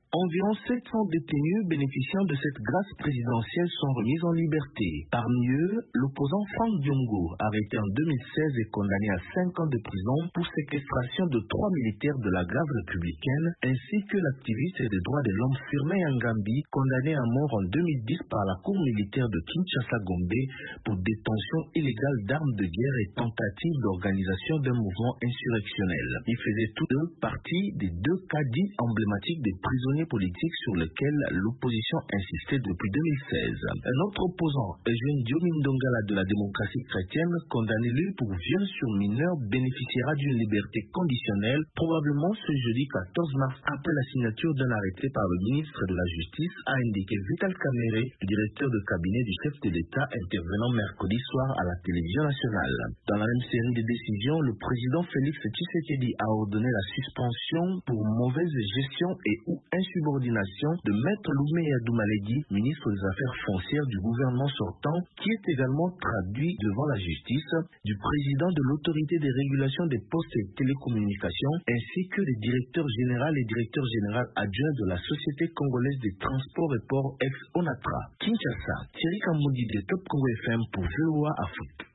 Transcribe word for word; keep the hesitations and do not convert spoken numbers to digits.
Environ sept cents détenus bénéficiant de cette grâce présidentielle sont remis en liberté. Parmi eux, l'opposant Franck Diongo, arrêté en deux mille seize et condamné à cinq ans de prison pour séquestration de trois militaires de la garde républicaine, ainsi que l'activiste des droits de l'homme Firmin Yangambi, condamné à mort en deux mille dix par la cour militaire de Kinshasa-Gombe pour détention illégale d'armes de guerre et tentative d'organisation d'un mouvement insurrectionnel. Ils faisaient tous deux partie des deux cas dits emblématiques des prisonniers politique sur lequel l'opposition insistait depuis deux mille seize. Un autre opposant, Eugène Diomin Dongala de la démocratie chrétienne, condamné lui pour viol sur mineur, bénéficiera d'une liberté conditionnelle, probablement ce jeudi quatorze mars, après la signature d'un arrêté par le ministre de la Justice, a indiqué Vital Kamerhe, le directeur de cabinet du chef de l'État, intervenant mercredi soir à la télévision nationale. Dans la même série de décisions, le président Félix Tshisekedi a ordonné la suspension pour mauvaise gestion et ou insubordination de Maître Louméa Doumaledi, ministre des Affaires foncières du gouvernement sortant, qui est également traduit devant la justice, du président de l'autorité des régulations des postes et télécommunications, ainsi que des directeurs généraux et directeurs généraux adjoints de la Société congolaise des transports et ports ex-ONATRA. Kinshasa, Thierry Kamboudi de Top Congo F M pour V O A Afrique.